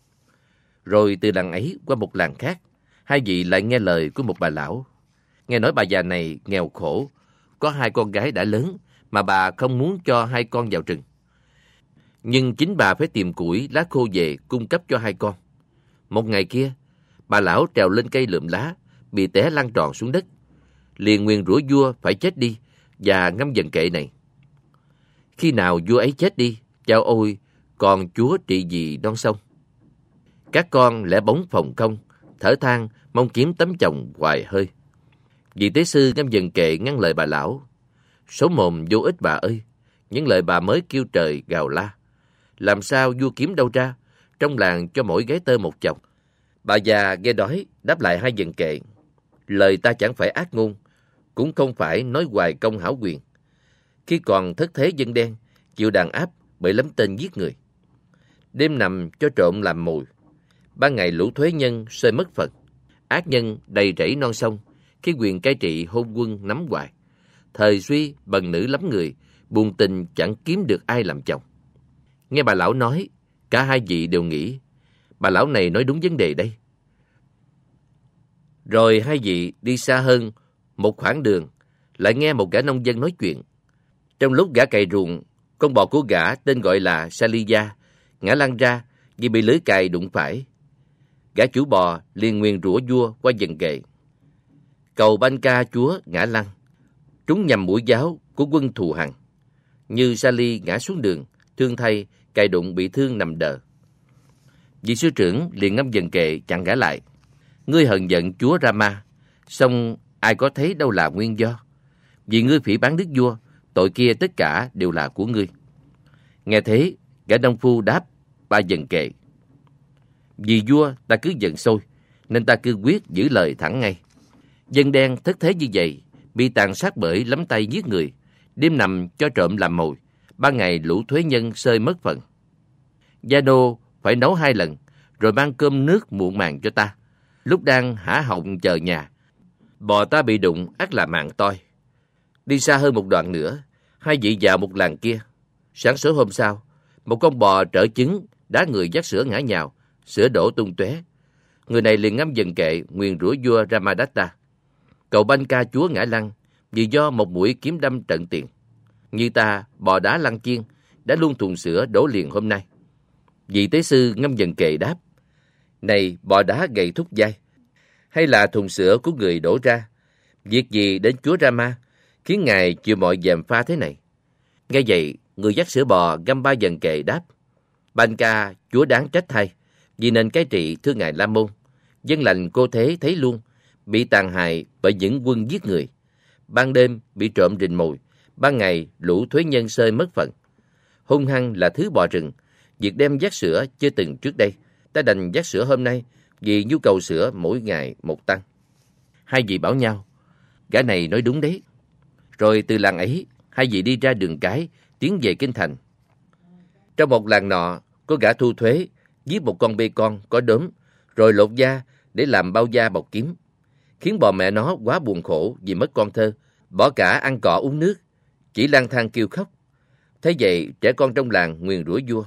Rồi từ làng ấy qua một làng khác, hai vị lại nghe lời của một bà lão. Nghe nói bà già này nghèo khổ, có hai con gái đã lớn mà bà không muốn cho hai con vào rừng. Nhưng chính bà phải tìm củi, lá khô về cung cấp cho hai con. Một ngày kia, bà lão trèo lên cây lượm lá, bị té lăn tròn xuống đất. Liền nguyền rủa vua phải chết đi và ngâm dần kệ này: Khi nào vua ấy chết đi, chao ôi, còn chúa trị gì non sông. Các con lẻ bóng phòng không, thở than mong kiếm tấm chồng hoài hơi. Vị tế sư ngâm dần kệ ngăn lời bà lão: Số mồm vô ích bà ơi, những lời bà mới kêu trời gào la. Làm sao vua kiếm đâu ra, trong làng cho mỗi gái tơ một chồng. Bà già nghe đói đáp lại hai dần kệ: Lời ta chẳng phải ác ngôn, cũng không phải nói hoài công hảo quyền. Khi còn thất thế dân đen, chịu đàn áp bởi lắm tên giết người. Đêm nằm cho trộm làm mồi, ban ngày lũ thuế nhân xơi mất phần. Ác nhân đầy rẫy non sông, khi quyền cai trị hôn quân nắm hoài. Thời suy bần nữ lắm người, buồn tình chẳng kiếm được ai làm chồng. Nghe bà lão nói, cả hai vị đều nghĩ bà lão này nói đúng vấn đề đây. Rồi hai vị đi xa hơn một khoảng đường, lại nghe một gã nông dân nói chuyện. Trong lúc gã cày ruộng, con bò của gã tên gọi là Saliya ngã lăn ra vì bị lưới cày đụng phải. Gã chủ bò liền nguyền rủa vua qua dần kệ: Cầu banh ca chúa ngã lăn, trúng nhầm mũi giáo của quân thù hằn. Như Sali ngã xuống đường, thương thay cày đụng bị thương nằm đờ. Vị sư trưởng liền ngâm dần kệ chặn gã lại. Ngươi hờn giận chúa Rama, song ai có thấy đâu là nguyên do? Vì ngươi phỉ báng đức vua, tội kia tất cả đều là của ngươi. Nghe thế, gã nông phu đáp ba dần kệ. Vì vua ta cứ giận sôi, nên ta cương quyết giữ lời thẳng ngay. Dân đen thất thế như vậy, bị tàn sát bởi lắm tay giết người, đêm nằm cho trộm làm mồi, ban ngày lũ thuế nhân xơi mất phần. Gia nô phải nấu hai lần, rồi mang cơm nước muộn màng cho ta. Lúc đang hả họng chờ nhà, bò ta bị đụng ắt là mạng toi. Đi xa hơn một đoạn nữa, hai vị vào một làng kia. Sáng sớm hôm sau, một con bò trở trứng đá người dắt sữa ngã nhào, sữa đổ tung tóe. Người này liền ngâm dần kệ nguyền rủa vua Ramadatta. Cầu banh ca chúa ngã lăn vì do một mũi kiếm đâm trận tiền. Như ta bò đá lăn chiên, đã luôn thùng sữa đổ liền hôm nay. Vị tế sư ngâm dần kệ đáp: Này bò đá gầy thúc vai, hay là thùng sữa của người đổ ra? Việc gì đến chúa Rama khiến ngài chịu mọi gièm pha thế này? Nghe vậy, người dắt sữa bò găm ba dần kệ đáp: Banh ca chúa đáng trách thay, vì nên cái trị thưa ngài La Môn. Dân lành cô thế thấy luôn, bị tàn hại bởi những quân giết người. Ban đêm bị trộm rình mồi, ban ngày lũ thuế nhân xơi mất phận. Hung hăng là thứ bò rừng, việc đem dắt sữa chưa từng trước đây. Ta đành dắt sữa hôm nay vì nhu cầu sữa mỗi ngày một tăng. Hai vị bảo nhau, gã này nói đúng đấy. Rồi từ làng ấy, hai vị đi ra đường cái, tiến về kinh thành. Trong một làng nọ, có gã thu thuế giết một con bê con có đốm, rồi lột da để làm bao da bọc kiếm, khiến bò mẹ nó quá buồn khổ vì mất con thơ, bỏ cả ăn cỏ uống nước, chỉ lang thang kêu khóc. Thế vậy trẻ con trong làng nguyền rủa vua.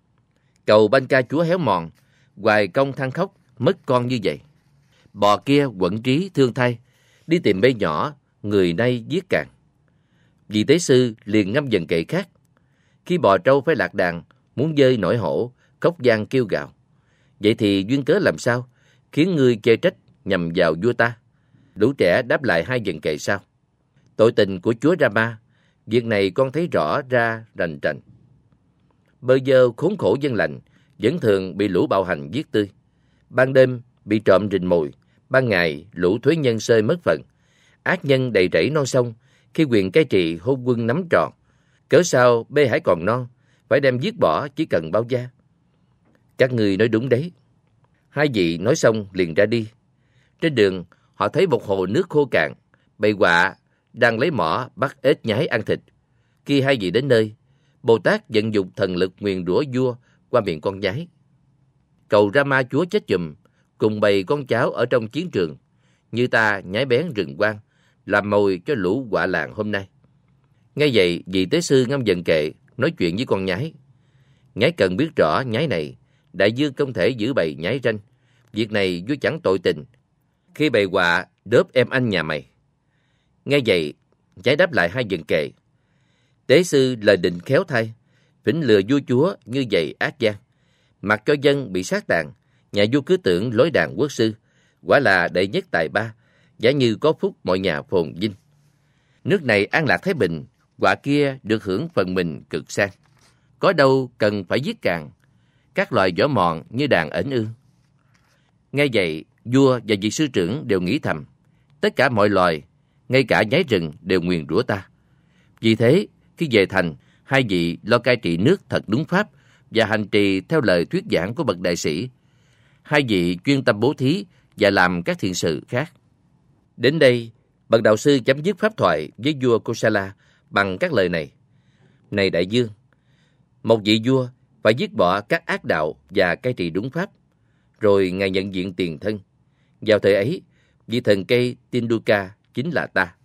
Cầu banh ca chúa héo mòn, hoài công than khóc mất con như vậy. Bò kia quẫn trí thương thay, đi tìm bê nhỏ, người nay giết càng. Vị tế sư liền ngâm dần kệ khác. Khi bò trâu phải lạc đàn, muốn dơi nổi hổ, khóc gian kêu gào. Vậy thì duyên cớ làm sao khiến ngươi chê trách nhằm vào vua ta? Lũ trẻ đáp lại hai dần kệ sau: Tội tình của chúa Rama, việc này con thấy rõ ra rành rành. Bơ vơ khốn khổ dân lành, vẫn thường bị lũ bạo hành giết tươi. Ban đêm bị trộm rình mồi, ban ngày lũ thuế nhân xơi mất phận. Ác nhân đầy rẫy non sông, khi quyền cai trị hôn quân nắm trọn. Cớ sao bê hải còn non, phải đem giết bỏ chỉ cần bao da? Các ngươi nói đúng đấy. Hai vị nói xong liền ra đi. Trên đường họ thấy một hồ nước khô cạn, bầy quạ đang lấy mỏ bắt ếch nhái ăn thịt. Khi hai vị đến nơi, Bồ Tát vận dụng thần lực nguyền rủa vua qua miệng con nhái. Cầu Rama chúa chết chùm cùng bầy con cháu ở trong chiến trường, như ta nhái bén rừng quang, làm mồi cho lũ quạ làng hôm nay. Nghe vậy, vị tế sư ngâm dần kệ nói chuyện với con nhái. Nhái cần biết rõ nhái này, đại dương không thể giữ bầy nhái ranh. Việc này vua chẳng tội tình khi bầy quạ đớp em anh nhà mày. Nghe vậy, nhái đáp lại hai dần kệ. Tế sư lời định khéo thay, phỉnh lừa vua chúa như vậy ác gian. Mặc cho dân bị sát tàn, nhà vua cứ tưởng lối đàn quốc sư, quả là đệ nhất tài ba, giả như có phúc mọi nhà phồn vinh. Nước này an lạc thái bình, quạ kia được hưởng phần mình cực sang. Có đâu cần phải giết càng, các loài vỏ mòn như đàn ẩn ương. Nghe vậy, vua và vị sư trưởng đều nghĩ thầm, tất cả mọi loài, ngay cả nhái rừng đều nguyền rủa ta. Vì thế, khi về thành, hai vị lo cai trị nước thật đúng pháp và hành trì theo lời thuyết giảng của bậc đại sĩ. Hai vị chuyên tâm bố thí và làm các thiện sự khác. Đến đây, bậc đạo sư chấm dứt pháp thoại với vua Kosala bằng các lời này: Này đại dương, một vị vua phải dứt bỏ các ác đạo và cai trị đúng pháp, rồi ngài nhận diện tiền thân. Vào thời ấy, vị thần cây Tinduka chính là ta.